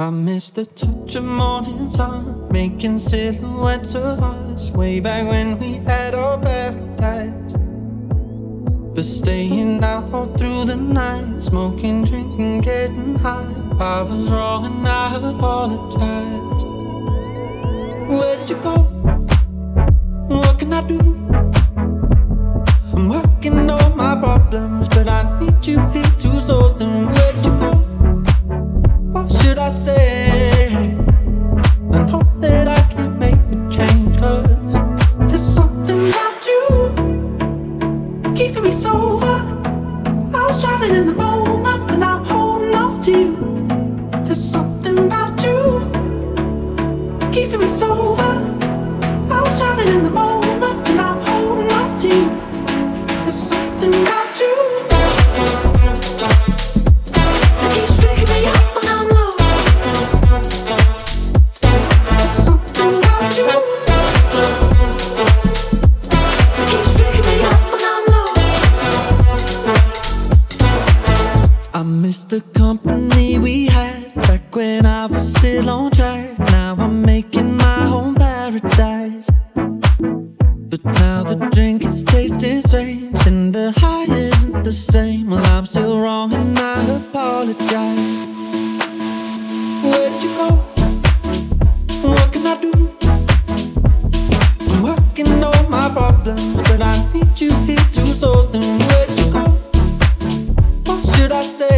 I miss the touch of morning sun, making silhouettes of us way back when we had our paradise. But staying out all through the night, smoking, drinking, getting high. I was wrong and I apologize. Where did you go? What can I do? I'm working on my problems, but I need you here to solve them. Where did you go? What should I say? I know that I can make a change, 'cause there's something about you keeping me sober. I was drowning in the moment, and I'm holding on to you. There's something about you keeping me sober. I was drowning in the moment, and I'm holding on to you. There's something about you that keeps waking me up when I'm low. There's something about you that keeps waking me up when I'm low. I miss the company we had back when I was still on track. Now I'm making my own paradise. But now the drink is tasting strange, and the high isn't the same. Well, I'm still wrong and I apologize. Where did you go? What can I do? I'm working on my problems, but I need you here to solve them. Where did you go? What should I say?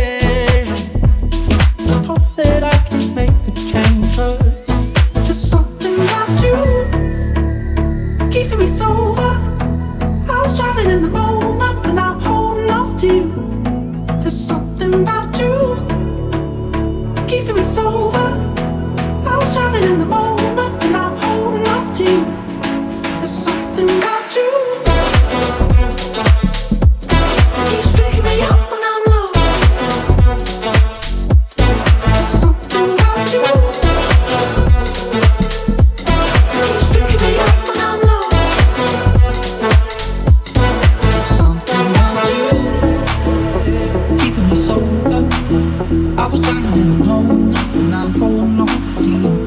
I know that I can make a change, 'cause there's something about you keeping me sober. I was drowning in the moment, and I'm holding on to you. There's something about you keeping me sober. I was drowning in the moment, and I'm holding on to you. There's something about you that keeps waking me up when I'm low. There's something about you that keeps waking me up when I'm low. Something about you keeping me sober. I was drowning in the moment, and I'm holding on to you.